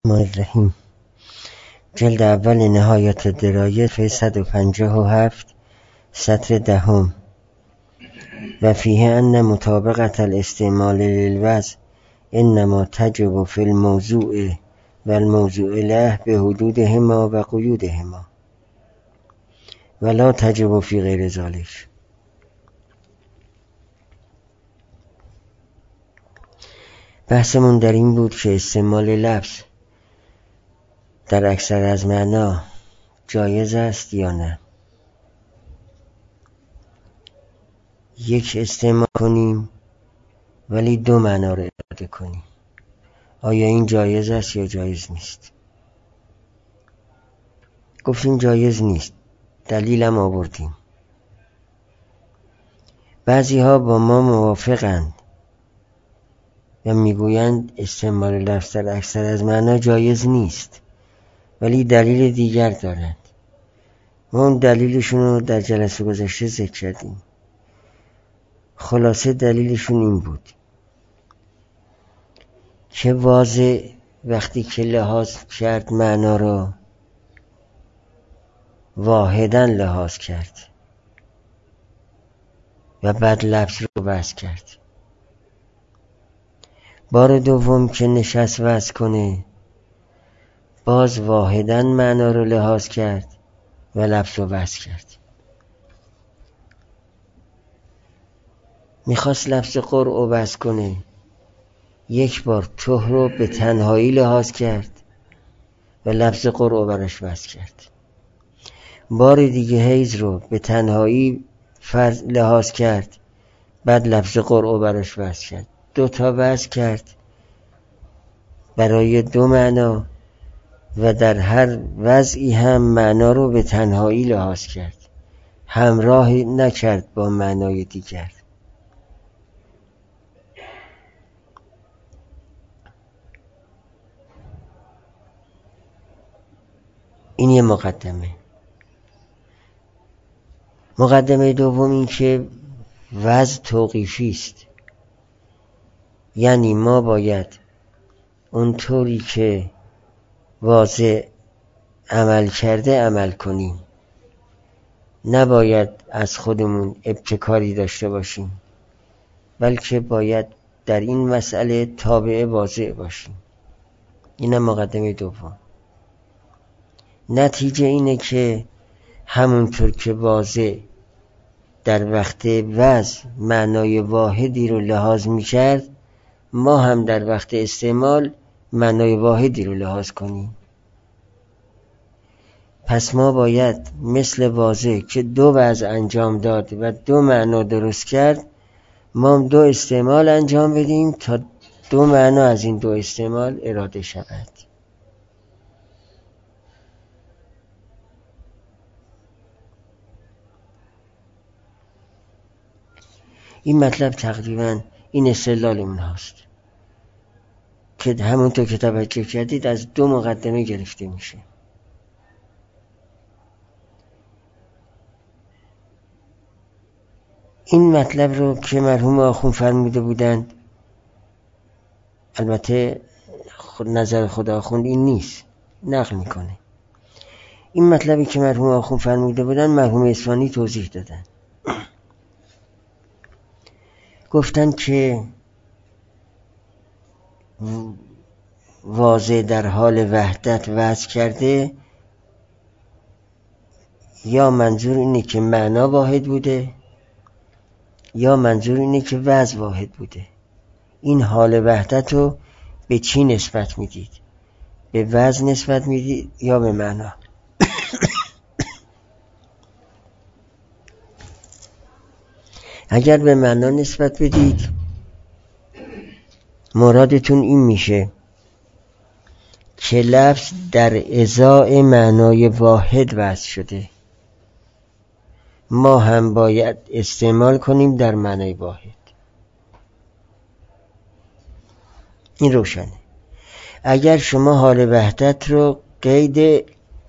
الرحیم جلد اول نهایت الدرايه صفحه 157 سطر 10 و فیه ان مطابقة الاستعمال للوضع انما تجب فی الموضوع و الموضوع له به حدودهما و قیودهما ولا تجب فی غیر ذلك. بحثمون در این بود که استعمال لفظ در اکثر از معنا جایز است یا نه. یک استعمال کنیم ولی دو معنا رو اراده کنیم، آیا این جایز است یا جایز نیست؟ گفتیم جایز نیست، دلیلم آوردیم. بعضی ها با ما موافقند و میگویند استعمال لفظ در اکثر از معنا جایز نیست، ولی دلیل دیگر دارند. ما اون دلیلشون رو در جلسه گذشته ذکر کردیم. خلاصه دلیلشون این بود که واضح وقتی که لحاظ کرد معنا رو واحداً لحاظ کرد و بعد لفظ رو وضع کرد. بار دوم که نشست وضع کنه باز واحداً معنا رو لحاظ کرد و لفظ رو وضع کرد. میخواست لفظ قرء رو وضع کنه، یک بار طهر رو به تنهایی لحاظ کرد و لفظ قرء رو براش وضع کرد. بار دیگه حیض رو به تنهایی لحاظ کرد، بعد لفظ قرء رو براش وضع کرد. دو تا وضع کرد برای دو معنا و در هر وضعی هم معنا رو به تنهایی لحاظ کرد، همراه نکرد با معنای دیگر. این یه مقدمه. مقدمه دوم این که وضع توقیفی است، یعنی ما باید اونطوری که واضع عمل کرده عمل کنیم، نباید از خودمون ابتکاری داشته باشیم، بلکه باید در این مسئله تابع واضع باشیم. اینم مقدمه دوم. نتیجه اینه که همونطور که واضع در وقت وضع معنای واحدی رو لحاظ می‌کرد، ما هم در وقت استعمال معنای واحدی رو لحاظ کنیم. پس ما باید مثل واضع که دو وضع انجام داد و دو معنا درست کرد، ما هم دو استعمال انجام بدیم تا دو معنا از این دو استعمال اراده شود. این مطلب تقریبا این استدلال اون هاست که همونطور که توجه کردید از دو مقدمه گرفته میشه. این مطلب رو که مرحوم آخوند فرموده بودند، البته نظر خود آخوند این نیست، نقل میکنه. این مطلبی که مرحوم آخوند فرموده بودند مرحوم اصفهانی توضیح دادن. گفتن که واضع در حال وحدت وضع کرده، یا منظور اینه که معنا واحد بوده یا منظور اینه که وضع واحد بوده. این حال وحدت رو به چی نسبت میدید؟ به وضع نسبت میدید یا به معنا؟ اگر به معنا نسبت بدید مرادتون این میشه که لفظ در ازای معنای واحد وضع شده، ما هم باید استعمال کنیم در معنای واحد. این روشنه. اگر شما حال وحدت رو قید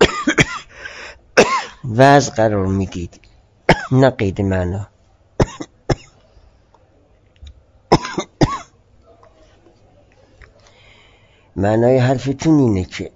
وضع قرار میدید نه قید معنا، معنای حرفتون اینه که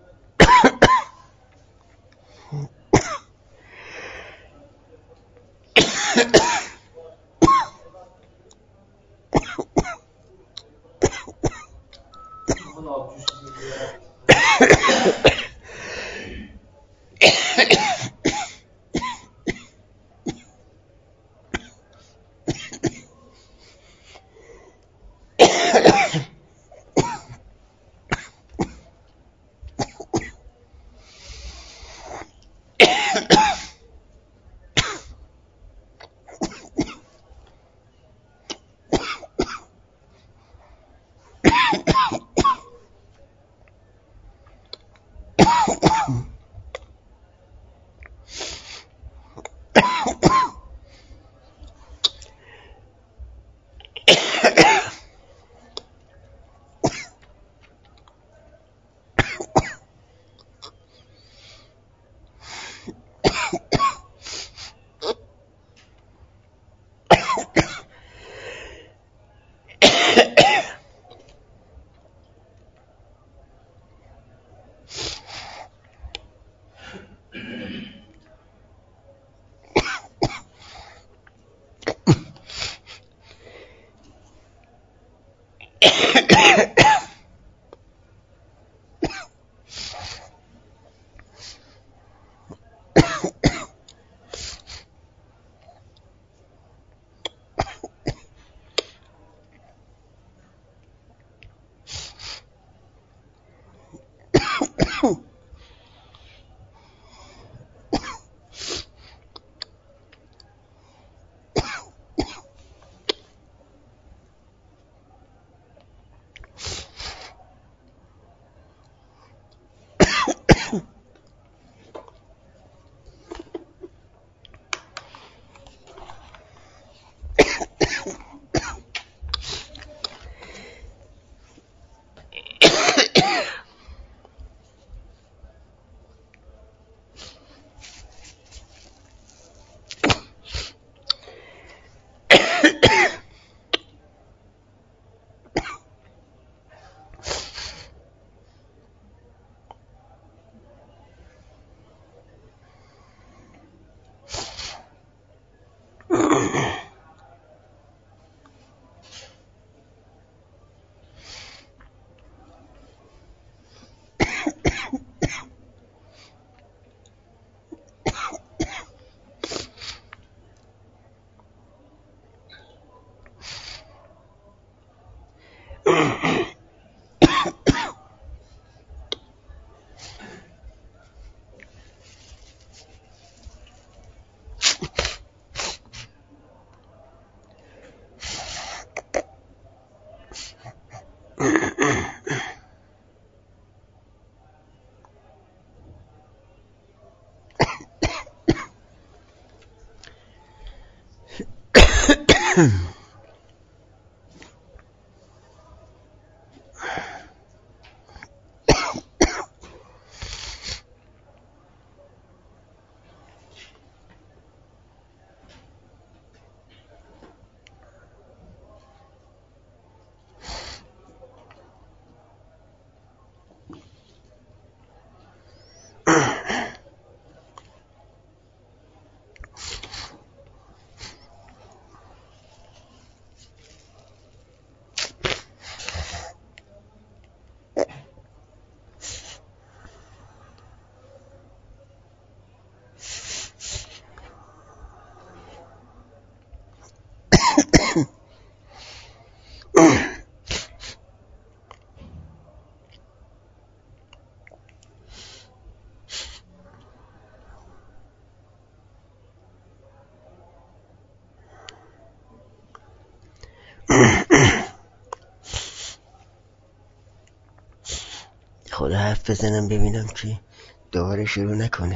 خدا حرف بزنم ببینم که دوباره شروع نکنه،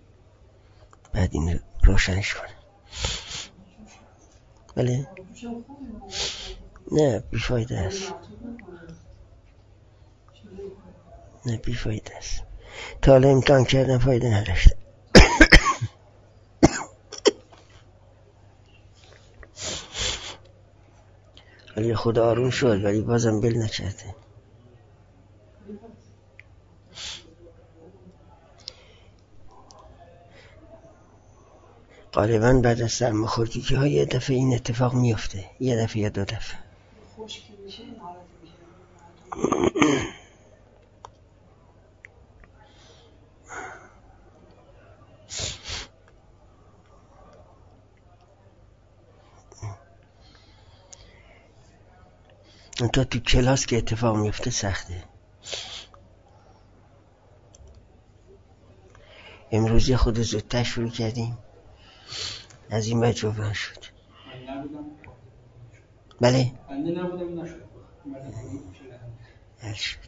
بعد این روشنش کنه. بله نه بیفایده است، نه بیفایده است. تا حالا امتحان کردم فایده نداشته. ولی خدا آروم شد، ولی بازم بل نکرده. غالبا بعد از سرماخوردگی ها یه دفعه این اتفاق میفته، یه دفعه یا دو دفعه. تا تو کلاس که اتفاق میفته سخته. امروز یه خود زودتر شروع کردیم، از این مجبور شد. بله؟ بنده نبودم نشد. حل شد.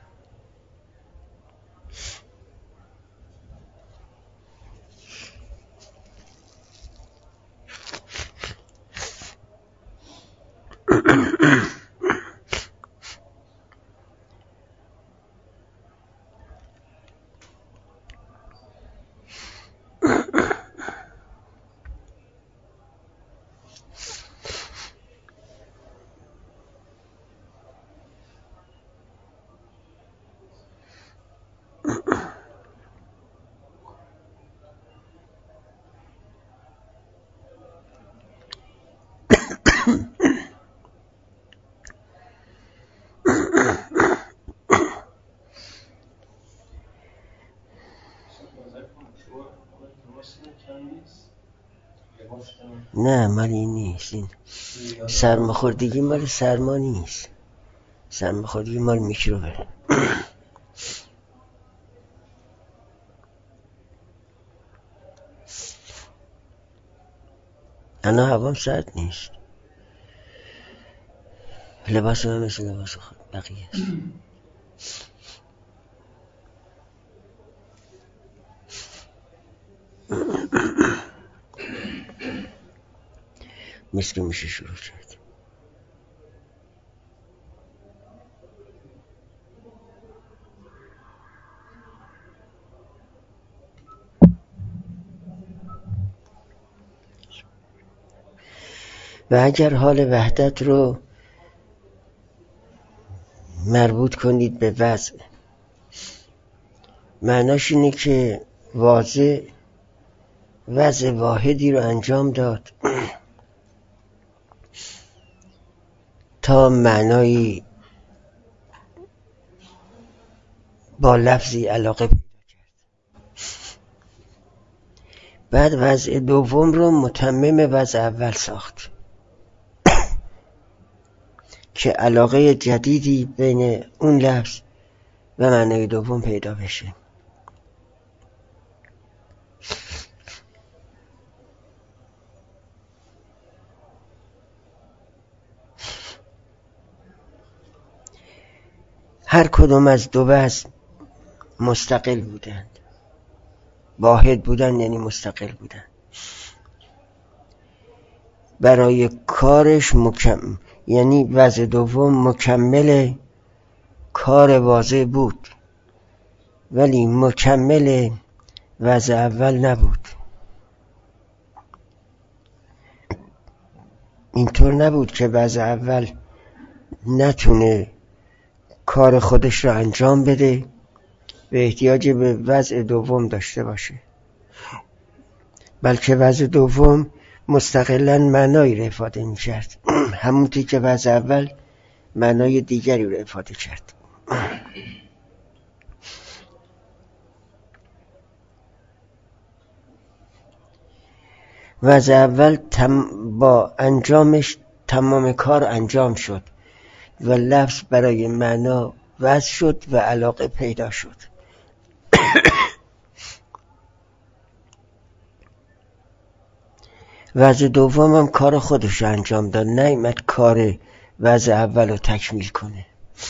نه مال این نیست. این سرماخوردگی مال سرما نیست، سرماخوردگی مال میکروبه. انا هوام سرد نیست، لباس هم مثل لباس خود بقیه است. مثل که میشه شروع کرد. و اگر حال وحدت رو مربوط کنید به وضع، معناش اینه که وضع واحدی رو انجام داد تا معنایی با لفظی علاقه پیدا کرد. بعد وضع دوم رو متمم وضع اول ساخت که علاقه جدیدی بین اون لفظ و معنای دوم پیدا بشه. هر کدوم از دو وضع مستقل بودند. واحد بودن یعنی مستقل بودن. برای کارش یعنی وضع دوم مکمل کار واضح بود، ولی مکمل وضع اول نبود. اینطور نبود که وضع اول نتونه کار خودش رو انجام بده و احتیاج به وضع دوم داشته باشه، بلکه وضع دوم مستقلاً معنایی رو افاده می کرد، همونطور که وضع اول معنای دیگری رو افاده کرد. وضع اول با انجامش تمام کار انجام شد و لفظ برای معنا وضع شد و علاقه پیدا شد. وضع دوم هم کار خودش انجام داد، نیامد کار وضع اول رو تکمیل کنه.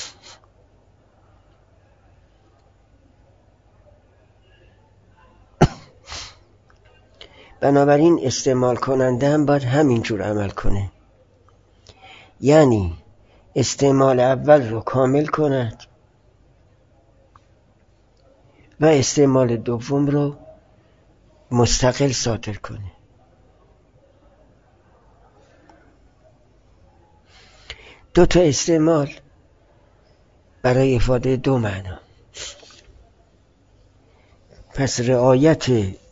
بنابراین استعمال کننده هم باید همینجور عمل کنه، یعنی استعمال اول رو کامل کند و استعمال دوم رو مستقل صادر کنه. دو تا استعمال برای افاده دو معنا. پس رعایت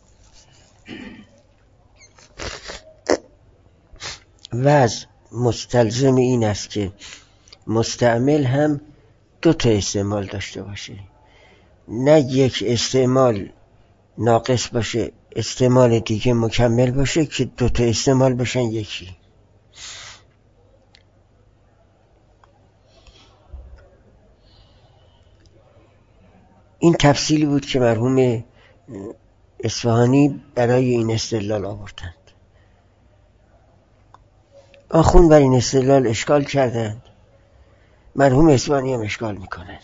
وضع مستلزم این است که مستعمل هم دو تا استعمال داشته باشه، نه یک استعمال ناقص باشه استعمال دیگه مکمل باشه که دو تا استعمال باشن یکی. این تفصیلی بود که مرحوم اصفهانی برای این استدلال آوردند. آخوند بر این استدلال اشکال کردند، مرحوم اصفهانی هم اشکال میکنند.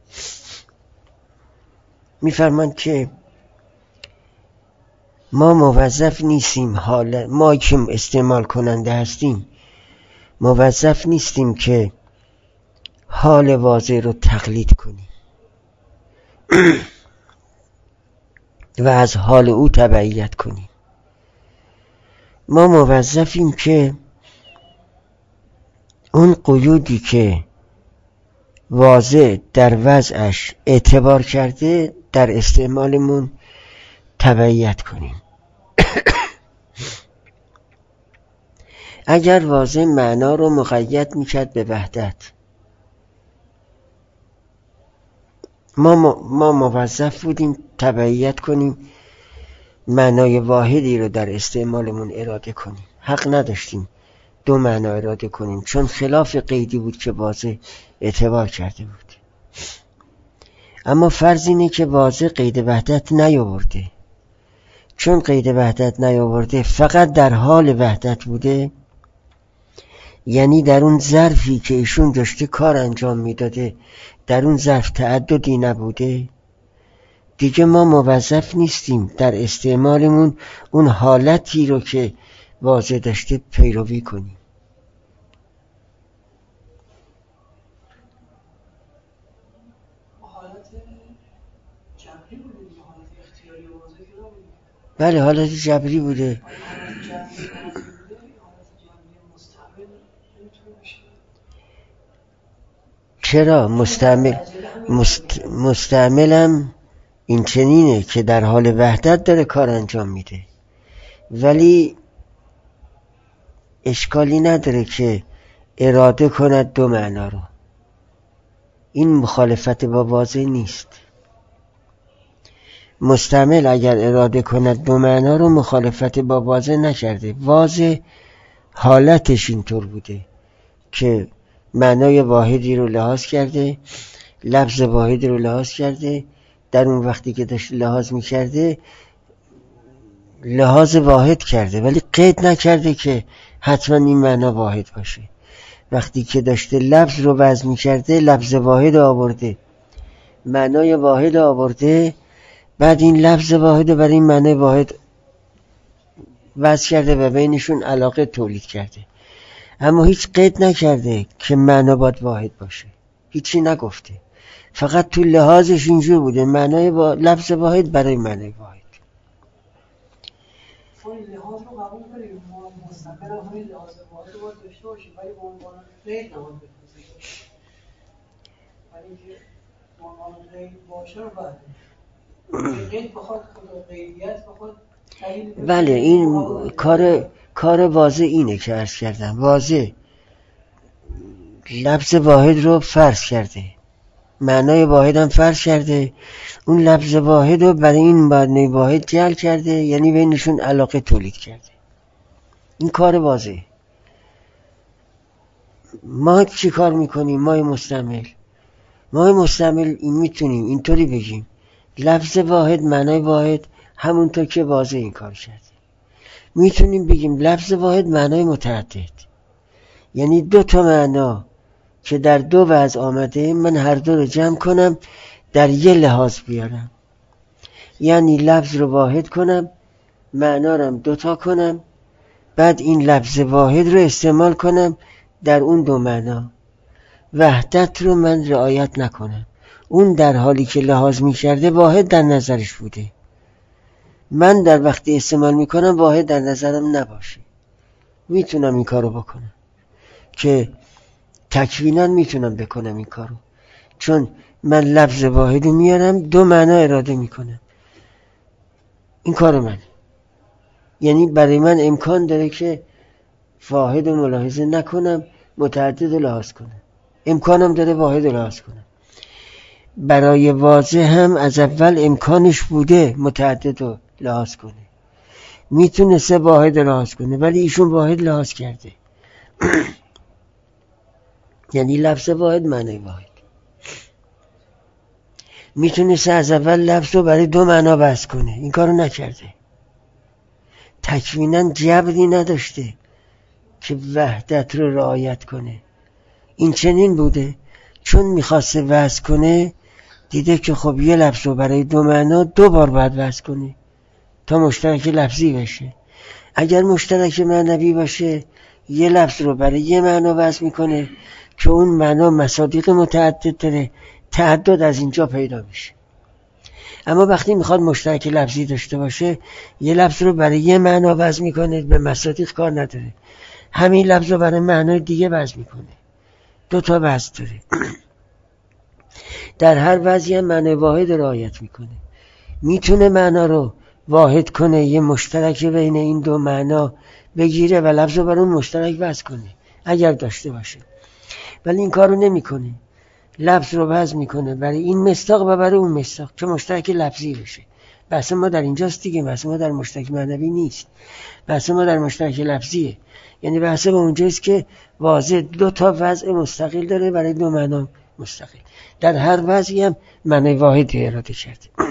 میفرمایند که ما موظف نیستیم، ما که استعمال کننده هستیم موظف نیستیم که حال واضح رو تقلید کنیم و از حال او تبعیت کنیم. ما موظفیم که اون قیودی که واضح در وضعش اعتبار کرده در استعمالمون تبعیت کنیم. اگر واضح معنا رو مقید میکرد به وحدت، ما موظف بودیم تبعیت کنیم، معنای واحدی رو در استعمالمون اراده کنیم. حق نداشتیم دو معنا اراده کنیم، چون خلاف قیدی بود که واضح اعتبار کرده بود. اما فرض اینه که واضح قید وحدت نیاورده، چون قید وحدت نیاورده فقط در حال وحدت بوده، یعنی در اون ظرفی که ایشون داشته کار انجام میداده در اون ظرف تعددی نبوده، دیگه ما موظف نیستیم در استعمالمون اون حالتی رو که واضح داشته پیروی کنیم. حالت جبری بوده، حالت اختیاری و واضح نبوده. بله حالت جبری بوده. چرا مستعملم این چنینه که در حال وحدت داره کار انجام میده، ولی اشکالی نداره که اراده کند دو معنا رو. این مخالفت با واضح نیست. مستعمل اگر اراده کند دو معنا رو مخالفت با واضح نکرده. واضح حالتش اینطور بوده که معنای واحدی رو لحاظ کرده، لفظ واحدی رو لحاظ کرده، در اون وقتی که داشت لحاظ میکرده لحاظ واحد کرده، ولی قید نکرده که حتما این معنا واحد باشه. وقتی که داشته لفظ رو وضع میکرده لفظ واحد آورده، معنای واحد آورده، بعد این لفظ واحد رو برای این معنای واحد وضع کرده و بینشون علاقه تولید کرده، اما هیچ قید نکرده که معنا باید واحد باشه، هیچی نگفته، فقط تو لحاظش اینجور بوده معنای لفظ واحد برای معنای واحد. این لحاظ رو قبول کنیم، ما مستقل همین لحاظ واحد رو باید داشته باشیم، ولی به عنوان قید نماز بکنیم، ولی که به عنوان قید باشه رو باید قید بخواد خدا قیدیت بخواد. بله این کار واضح اینه که عرض کردم، واضح لفظ واحد رو فرض کرده، معنای واحد هم فرض کرده، اون لفظ واحد رو برای این معنای واحد جعل کرده، یعنی بینشون علاقه تولید کرده. این کار واضح. ما چی کار میکنیم؟ ما مستعمل این میتونیم اینطوری بگیم لفظ واحد معنای واحد، همونطور که واضح این کار کرده. میتونیم بگیم لفظ واحد معنای متعدد، یعنی دو تا معنا که در دو وضع آمده من هر دو رو جمع کنم در یه لحاظ بیارم، یعنی لفظ رو واحد کنم معنا رو دوتا کنم، بعد این لفظ واحد رو استعمال کنم در اون دو معنا. وحدت رو من رعایت نکنم، اون در حالی که لحاظ می کرده واحد در نظرش بوده، من در وقتی استعمال می کنم واحد در نظرم نباشه. میتونم این کارو بکنم که تکوینا میتونم بکنم این کارو، چون من لفظ واحد میارم دو معنا اراده میکنم، این کار من. یعنی برای من امکان داره که واحد رو ملاحظه نکنم، متعدد رو لحاظ کنم، امکانم داره واحد رو لحاظ کنم. برای واضح هم از اول امکانش بوده متعدد رو لحاظ کنه، میتونسته واحد رو لحاظ کنه، ولی ایشون واحد لحاظ کرده. یعنی لفظ واحد معنی واحد. میتونسته از اول لفظ رو برای دو معنا بس کنه، این کارو نکرده. تکویناً جبری نداشته که وحدت رو رعایت کنه. این چنین بوده چون میخواسته وصل کنه، دیده که خب یه لفظ رو برای دو معنا دو بار باید وصل کنه تا مشترک لفظی بشه. اگر مشترک معنوی باشه یه لفظ رو برای یه معنا وصل میکنه که اون معنا مصادیق متعدد داره، تعدد از اینجا پیدا میشه. اما وقتی میخواد مشترک لفظی داشته باشه یه لفظ رو برای یه معنا وصل میکنه، به مصادیق کار نداره، همین لفظ رو برای معنای دیگه وصل میکنه، دو تا وصل داره. در هر وضعی هم معنی واحد رعایت میکنه. میتونه معنا رو واحد کنه، یه مشترک بین این دو معنا بگیره و لفظ رو برای اون مشترک وصل کنه اگر داشته باشه، ولی این کارو نمیکنه. لفظ رو وصل میکنه برای این مصداق و برای اون مصداق که مشترک لفظی بشه. بحث ما در اینجاست دیگه، بحث ما در مشترک معنوی نیست، بحث ما در مشترک لفظیه. یعنی بحث ما اونجاست که واضح دو تا وضع مستقل داره برای دو معنا مستقل، در هر وضعی هم معنی واحدی اراده کرده. سامان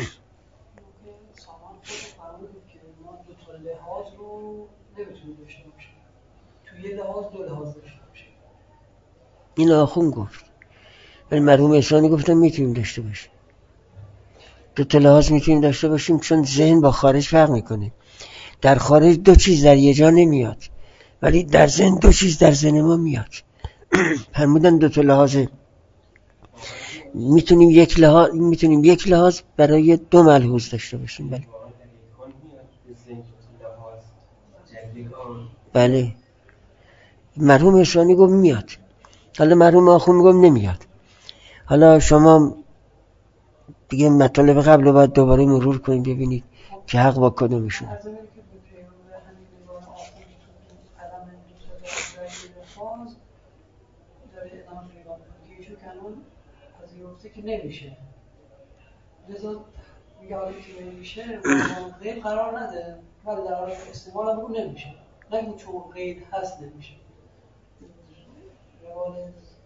خود فرمودید که ما دو تا لحاظ رو نمیتونیم داشته باشیم، توی یه لحاظ دو لحاظ داشته باشیم. این آخون گفت، ولی مرحوم احسانی گفتن میتونیم داشته باشیم. دو تا لحاظ میتونیم داشته باشیم چون ذهن با خارج فرق میکنه. در خارج دو چیز در یه جا نمیاد، ولی در ذهن دو چیز در ذهن ما میاد. فرمودن دو تا لحاظ میتونیم یک لحاظ برای دو ملحوظ داشته باشیم. بله مرحوم احسانی گفت میاد، حالا مرحوم آخون گفت نمیاد. حالا شما دیگه مطالب قبل رو باید دوباره مرور کنید ببینید که حق با کدومشون. از اینکه به پیامبر همین نگاه آخوند تو قلم دوست داره ادامه پیدا میکنه که ایشون کنون پذیرفته که نمیشه، لذا میگه حالا که نمیشه قید قرار نده، ولی در حال استعمال هم بگو نمیشه، نگو چون قید هست نمیشه. روال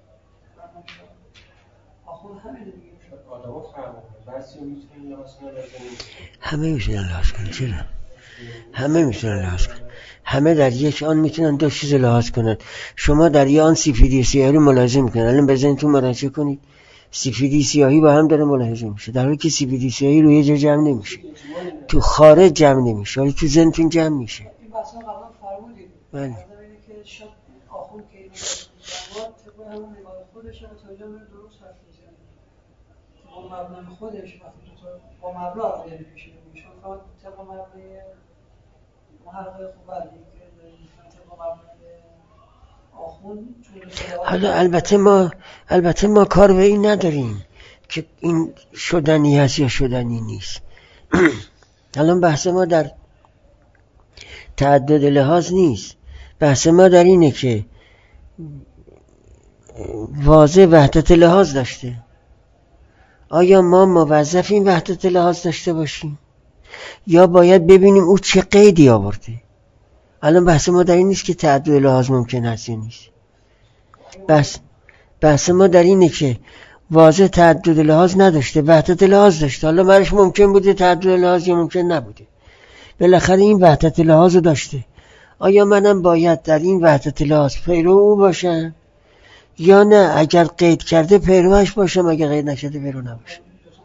آخوند همینه میگه آدم ها فرمونه بسی میتونن لحاظ کنن همه میتونن لحاظ کنن. چرا؟ همه میتونن لحاظ کنن، همه در یک آن میتونن دو چیز لحاظ کنن. شما در یک آن سفیدی سیاهی ملاحظه میکنن، الان بزنید مراجعه کنید سفیدی سیاهی با هم داره ملاحظه میشه، در حالی که سفیدی سیاهی روی جا جمع نمیشه، تو خارج جمع نمیشه، ولی تو ذهنتون جمع میشه. این بحثا قبلا فرمودید. بله. اینه که شاید آخوند که این جواد طبق همون نگاه خودش رو تا اینجا درست حرف میزنه. با مبنای خودش وقتی تو با مبنا رو بیاری پیش بگیری، چون فقط طبق مبنای محقق خوب بردید که طبق مبنای آخوند. حالا البته ما کار به این نداریم که این شدنی هست یا شدنی نیست. الان بحث ما در تعدد لحاظ نیست، بحث ما در اینه که واضح وحدت لحاظ داشته، آیا ما موظفیم وحدت لحاظ داشته باشیم یا باید ببینیم او چه قیدی آورده. الان بحث ما در این نیست که تعدد لحاظ ممکن هست یا نیست، بحث ما در اینه که واضح تعدد لحاظ نداشته، وحدت لحاظ داشته، حالا برش ممکن بوده تعدد لحاظ یا ممکن نبوده، بالاخره این وحدت لحاظ رو داشته. آیا منم باید در این وحدت لحاظ پیرو او باشم یا نه اگر قید کرده پیروش باشم، اگر قید نکرده پیرو نباشم؟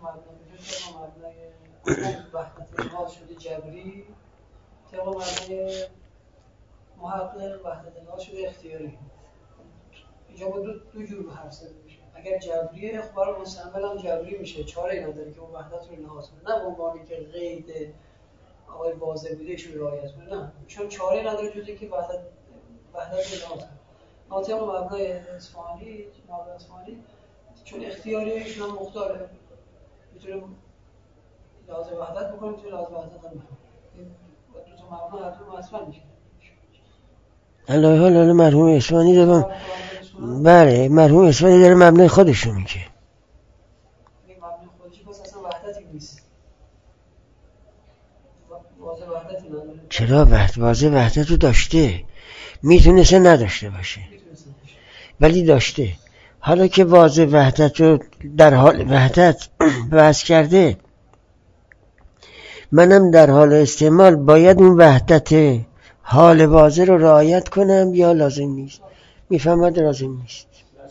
وحدت لحاظ شده جبری، طبق مبنای محقق وحدت لحاظ شده اختیاری. اینجا با دو جور حرف زده میشه. اگر جبریه اخبار مستعمل هم جبری میشه، چاره نداره که اون وحدت رو لحاظ کنه، نه به عنوانی که قید آقای واضح بوده ایشون رعایت کنه، نه چون چاره نداره جز اینکه وحدت لحاظ کنه. طبق مبنای اصفهانی چون اختیاری ایشون هم مختاره، میتونیم لازم وحدت بکنیم، میتونیم لازم وحدت هم بکنیم. دو تا مبنا هر دو حتما میشه. الله حال مرحوم اسمانی دارم. بله مرحوم اسمانی داره مبنای خودشو میگه. مبنای خودشو پس اصلا وحدتی نیست. واضح وحدتی نداره. چرا واضح وحدت رو داشته، میتونسته نداشته باشه ولی داشته. حالا که واضح وحدت رو در حال وحدت بحث کرده، منم در حال استعمال باید اون وحدت حال واضح رو رعایت کنم یا لازم نیست؟ میفهمد لازم نیست.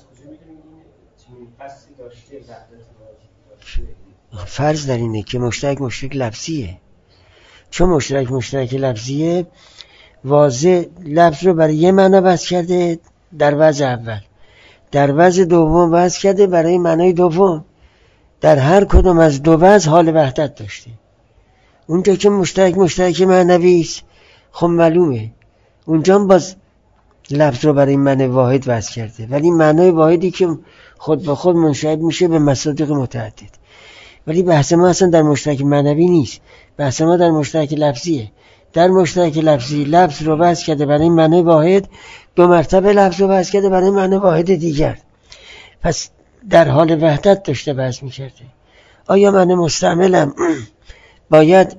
فرض در اینه که مشترک لفظیه. چون مشترک لفظیه، واضح لفظ رو برای یه معنی بحث کرده در وضع اول، در وضع دوم بحث کرده برای معنای دوم. در هر کدوم از دو وضع حال وحدت داشته. اونجا که مشترک معنوی است، خب معلومه اونجا هم باز لفظ رو برای معنی واحد وضع کرده، ولی معنای واحدی که خود به خود منشعب میشه به مصادیق متعدد. ولی بحث ما اصلا در مشترک معنوی نیست، بحث ما در مشترک لفظیه. در مشترک لفظی لفظ رو وضع کرده برای معنی واحد، دو مرتبه لفظ رو وضع کرده برای معنی واحد دیگر. پس در حال وحدت داشته بحث میکرده. آیا من مستعملم باید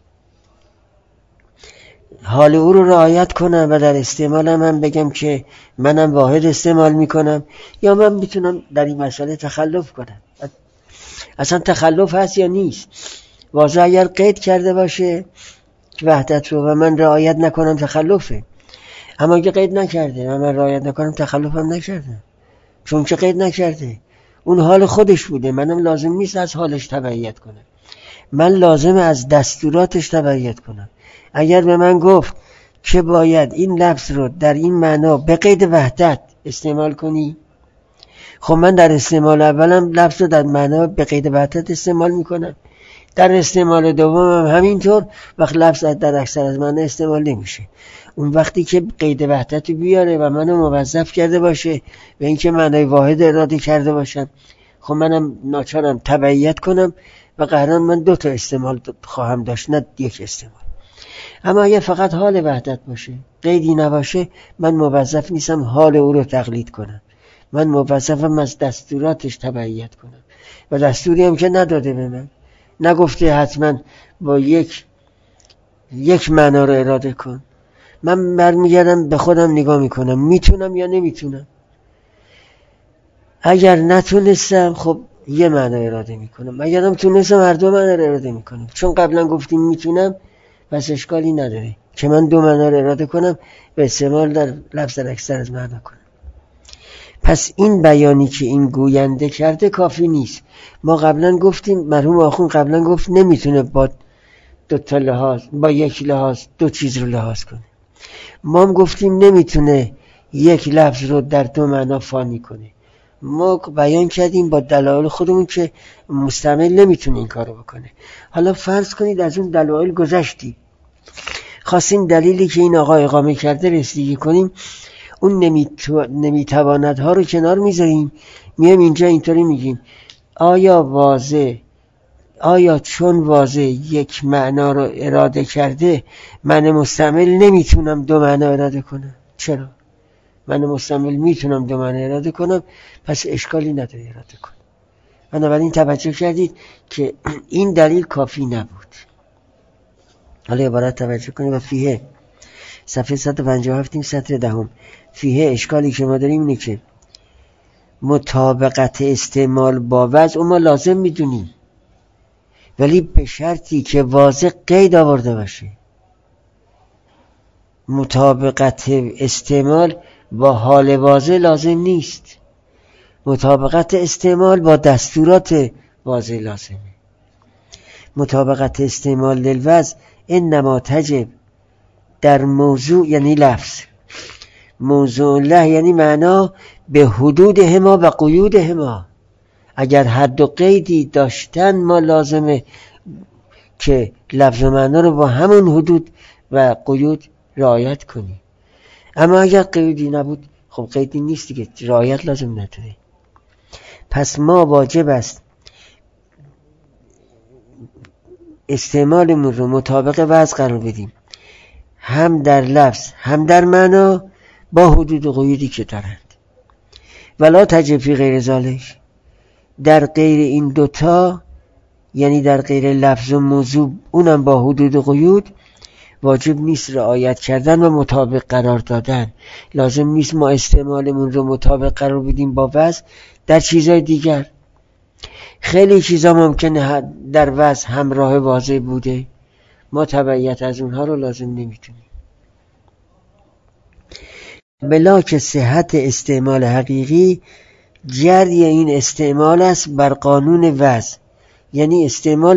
حال او رو رعایت کنم و در استعمالم هم بگم که منم واحد استعمال میکنم، یا من میتونم در این مسئله تخلف کنم؟ اصلا تخلف هست یا نیست؟ واضح اگر قید کرده باشه وحدت رو و من رعایت نکنم تخلفه، اما اگه قید نکرده و من رعایت نکنم تخلفم نکردم، چون که قید نکرده. اون حال خودش بوده، منم لازم نیست از حالش تبعیت کنم، من لازم از دستوراتش تبعیت کنم. اگر به من گفت که باید این لفظ رو در این معنا به قید وحدت استعمال کنی، خب من در استعمال اولم لفظ رو در معنا به قید وحدت استعمال میکنم، در استعمال دومم همینطور. وقت لفظ در اکثر از معنا استعمال نمیشه. اون وقتی که قید وحدت بیاره و منو موظف کرده باشه به اینکه معنای واحد اراده کرده باشم، خب منم ناچارم تبعیت کنم و قرار من دو تا استعمال خواهم داشت، نه یک استعمال. اما اگه فقط حال وحدت باشه، قیدی نباشه، من موظف نیستم حال او رو تقلید کنم، من موظفم از دستوراتش تبعیت کنم. و دستوری هم که نداده به من، نگفته حتما با یک معنا رو اراده کن. من برمیگردم به خودم نگاه میکنم میتونم یا نمیتونم. اگر نتونستم خب یه معنا اراده میکنم، اگرم تونستم هر دو معنا رو اراده میکنم. چون قبلا گفتیم میتونم، پس اشکالی نداره که من دو معنا رو اراده کنم به استعمال در لفظ در اکثر از معنا کنم. پس این بیانی که این گوینده کرده کافی نیست. ما قبلا گفتیم، مرحوم آخوند قبلا گفت نمیتونه با دو تا لحاظ، با یک لحاظ دو چیز رو لحاظ کنه. ما هم گفتیم نمیتونه یک لفظ رو در دو معنا فانی کنه. ما بیان کردیم با دلایل خودمون که مستعمل نمیتونه این کارو بکنه. حالا فرض کنید از اون دلایل گذشتیم، خواستیم دلیلی که این آقا اقامه کرده رسیدگی کنیم، اون نمیتواند ها رو کنار میذاریم، میام اینجا اینطوری میگیم آیا چون واضح یک معنا رو اراده کرده من مستعمل نمیتونم دو معنا اراده کنم؟ چرا؟ من مستعمل میتونم دو معنا اراده کنم، پس اشکالی نداره اراده کنم. بنابراین توجه کردید که این دلیل کافی نبود. حالا عبارت توجه کنید و فیه صفحه 157 سطر دهم. فیه اشکالی که ما داریم اینه که مطابقت استعمال با وضع ما لازم میدونیم، ولی به شرطی که واضح قید آورده باشه. مطابقت استعمال با حال واضح لازم نیست، مطابقت استعمال با دستورات واضح لازمه. مطابقت استعمال للوضع انما تجب در موضوع یعنی لفظ، موضوع له یعنی معنا، به حدود هما و قیود هما. اگر حد و قیدی داشتن ما لازمه که لفظ و معنا رو با همون حدود و قیود رعایت کنیم. اما اگر قیدی نبود خب قیدی نیست دیگه، رعایت لازم نداره. پس ما واجب است استعمالمون رو مطابق وضع قرار بدیم، هم در لفظ هم در معنا، با حدود و قیودی که دارند. ولا تجب فی غیر ذالک، در غیر این دوتا، یعنی در غیر لفظ و موضوع، اونم با حدود و قیود، واجب نیست رعایت کردن و مطابق قرار دادن. لازم نیست ما استعمالمون رو مطابق قرار بدیم با وضع در چیزهای دیگر. خیلی چیزا ممکنه در وضع همراه واضح بوده، ما تبعیت از اونها رو لازم نمیتونیم. بلا که صحت استعمال حقیقی جری این استعمال است بر قانون وضع، یعنی استعمال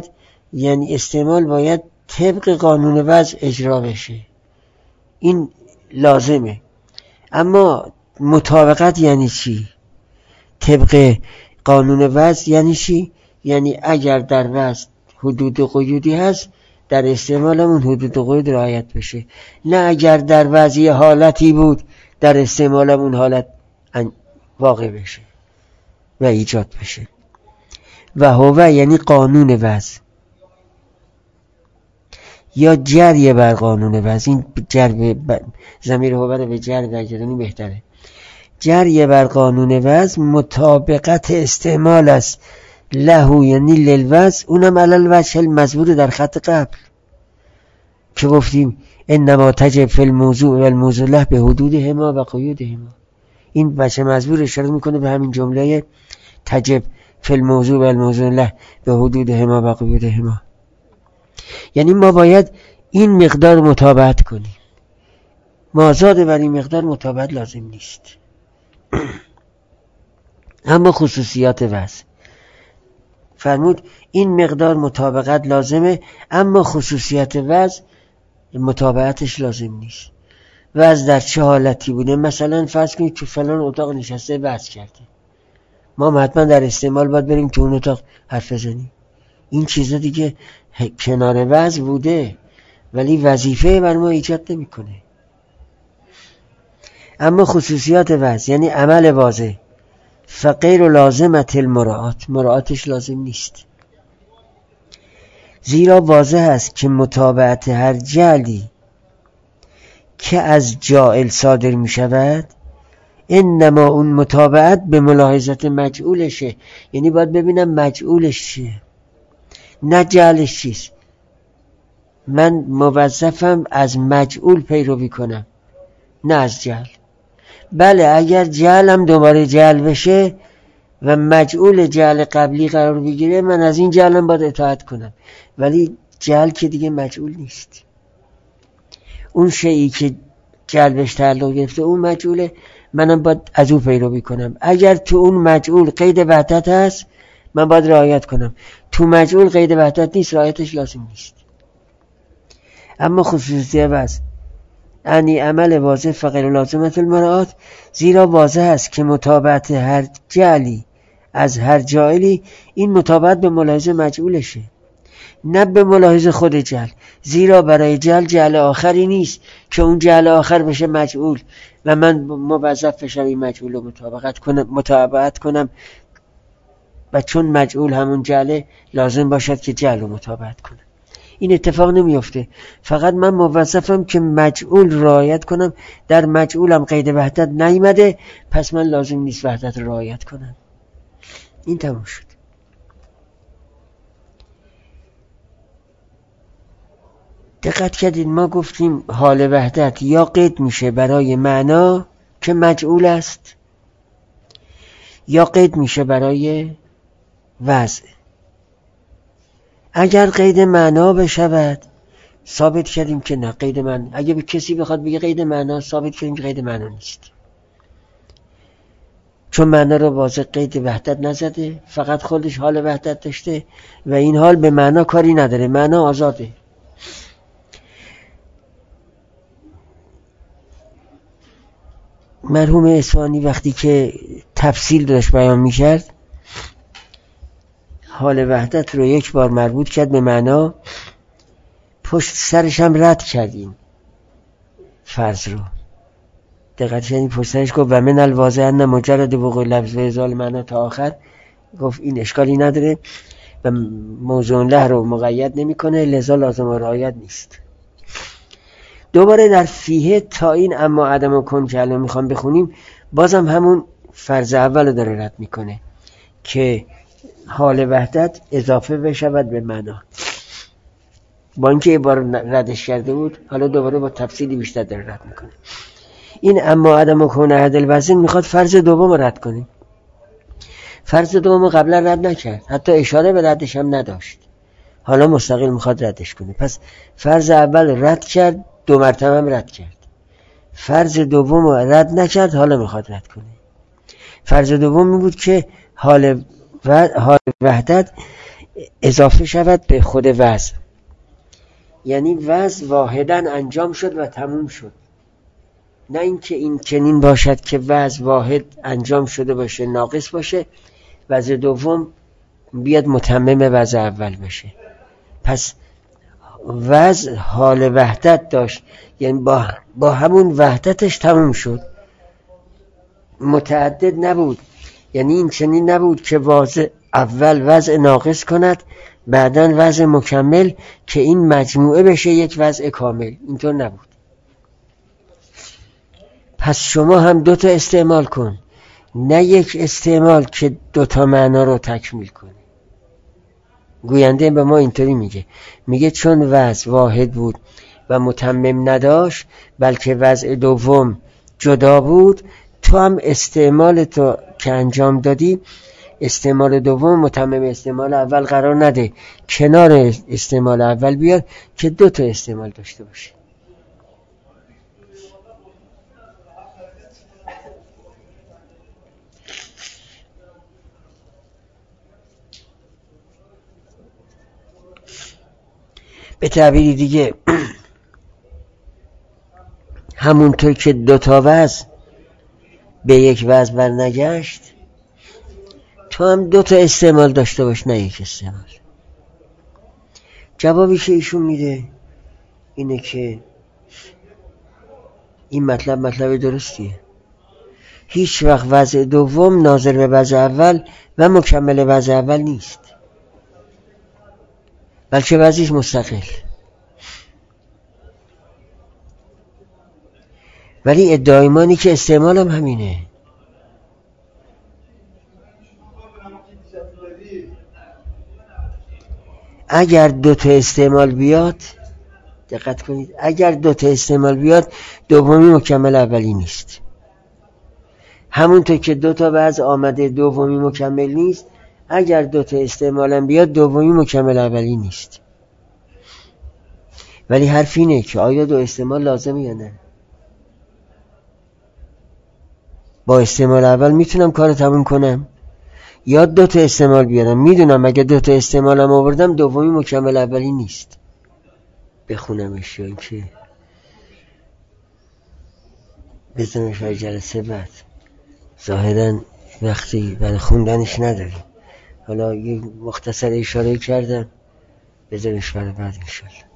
باید طبق قانون وضع اجرا بشه، این لازمه. اما مطابقت یعنی چی؟ طبق قانون وضع یعنی چی؟ یعنی اگر در وضع حدود و قیودی هست، در استعمالمون حدود و قیود رعایت بشه، نه اگر در وضعی حالتی بود در استعمالمون حالت واقع بشه و ایجاد بشه. و هو یعنی قانون وضع یا جری بر قانون وضع. این جر ضمیر هو رو به جر برگردونی بهتره. جری بر قانون وضع مطابقت استعمال است له، یعنی للوضع، اونم علل وجه المذکور در خط قبل که گفتیم انما تجب فی الموضوع و الموضوع له به حدودهما و قیودهما. این وجه مذکور اشاره میکنه به همین جمله تجب فی الموضوع و الموضوع له به حدودهما و قیودهما. یعنی ما باید این مقدار مطابقت کنیم، مازاد بر این مقدار مطابقت لازم نیست. اما خصوصیات وضع فرمود این مقدار مطابقت لازمه، اما خصوصیات وضع مطابقتش لازم نیست. وضع در چه حالتی بوده؟ مثلا فرض کنید تو فلان اتاق نشسته وضع کرده، ما حتما در استعمال باید بریم تو اون اتاق حرف بزنیم. این چیزا دیگه کنار وضع بوده ولی وظیفه بر ما ایجاد نمیکنه. اما خصوصیات وضع یعنی عمل واضح، فغیر لازمت المراعات، مراعاتش لازم نیست. زیرا واضح است که متابعت هر جعلی که از جاعل صادر می شود، انما اون متابعت به ملاحظت مجعولشه، یعنی باید ببینم مجعولش چیه، نه جعلش چیست. من موظفم از مجعول پیروی کنم نه از جعل. بله اگر جعلم دوباره جعل بشه و مجعول جعل قبلی قرار بگیره، من از این جعلم باید اطاعت کنم، ولی جعل که دیگه مجعول نیست. اون شیئی که جعل بهش تعلق گرفته اون مجعوله، منم باید از او پیروی کنم. اگر تو اون مجعول قید وحدت هست من باید رعایت کنم، تو مجعول قید وحدت نیست، رعایتش لازم نیست. اما خصوصیت وضع یعنی عمل واضح فغیر لازمت المراعات، زیرا واضح است که مطابقت هر جعلی از هر جاعلی، این مطابقت به ملاحظه مجعولشه نه به ملاحظه خود جعل. زیرا برای جعل آخری نیست که اون جعل آخر بشه مجعول و من موظف بشم این مجعول رو مطابقت کنم و چون مجعول همون جعله لازم باشد که جعل رو مطابقت کنم. این اتفاق نمیفته، فقط من موظفم که مجعول رعایت کنم. در مجعولم قید وحدت نیامده، پس من لازم نیست وحدت رعایت کنم. این تموم شد. دقت کردید ما گفتیم حال وحدت یا قید میشه برای معنا که مجعول است، یا قید میشه برای وضع. اگر قید معنا بشود ثابت کردیم که نه قید معنا، اگه به کسی بخواد بگه قید معنا، ثابت کردیم که قید معنا نیست، چون معنا رو واضح قید وحدت نزده، فقط خودش حال وحدت داشته و این حال به معنا کاری نداره، معنا آزاده. مرحوم اصفهانی وقتی که تفصیل داشت بیان میکرد، حال وحدت رو یک بار مربوط کرد به معنا، پشت سرش هم رد کردیم فرض رو. دقت کنید پشتش گفت و من الواضح ان مجرد وقوع لفظ و ازال معنا تا آخر، گفت این اشکالی نداره و موضوع له رو مقید نمیکنه، لذا لازم و رعایت نیست. دوباره در فیه تا این اما عدم و کن که الان میخوام بخونیم بازم همون فرض اول رو داره رد میکنه که حال وحدت اضافه بشود به معنا، با اینکه یه بار ردش کرده بود حالا دوباره با تفصیلی بیشتر داره رد میکنه. این اما عدم و کن احد الوزن میخواد فرض دوم رو رد کنه. فرض دوم رو قبلا رد نکرد، حتی اشاره به ردش هم نداشت، حالا مستقل میخواد ردش کنه. پس فرض اول رد کرد، 2 مرتبه هم رد کرد. فرض دوم رو رد نکرد، حالا میخواد رد کنه. فرض دوم این بود که حال وحدت اضافه شود به خود وضع، یعنی وضع واحدا انجام شد و تموم شد، نه اینکه این چنین باشد که وضع واحد انجام شده باشه ناقص باشه، وضع دوم بیاد متمم وضع اول بشه. پس وضع حال وحدت داشت، یعنی با همون وحدتش تموم شد، متعدد نبود. یعنی این چنین نبود که وضع اول وضع ناقص کند بعداً وضع مکمل که این مجموعه بشه یک وضع کامل، اینطور نبود. پس شما هم 2 تا استعمال کن، نه یک استعمال که 2 تا معنا رو تکمیل کنه. گوینده به ما اینطوری میگه چون وضع واحد بود و متمم نداشت بلکه وضع دوم جدا بود، تو هم استعمال تو که انجام دادی استعمال دوم متمم استعمال اول قرار نده، کنار استعمال اول بیاد که 2 تا استعمال داشته باشه. به تعبیری دیگه همونطور که 2 تا وضع به یک وضع برنگشت، تو هم 2 تا استعمال داشته باش نه یک استعمال. جوابی که ایشون میده اینه که این مطلب درستیه. هیچ وقت وضع دوم ناظر به وضع اول و مکمل وضع اول نیست، بلکه وضعش مستقل. ولی ادعای مانی که استعمال هم همینه. اگر 2 تا استعمال بیاد، دقت کنید، اگر 2 تا استعمال بیاد دومی مکمل اولی نیست. همونطور که 2 تا وضع آمده دومی مکمل نیست، اگر 2 تا استعمال هم بیاد دومی مکمل اولی نیست. ولی حرف اینه که آیا 2 استعمال لازمه یا نه؟ با استعمال اول میتونم کار تموم کنم یا 2 تا استعمال بیارم، میدونم اگه 2 تا استعمالم آوردم دومی مکمل اولی نیست، بخونمش یا اینکه بزنمش برای جلسه بعد؟ ظاهرا وقتی برای خوندنش نداریم. حالا یه مختصر اشاره کردم، بزنمش برای بعد انشالله.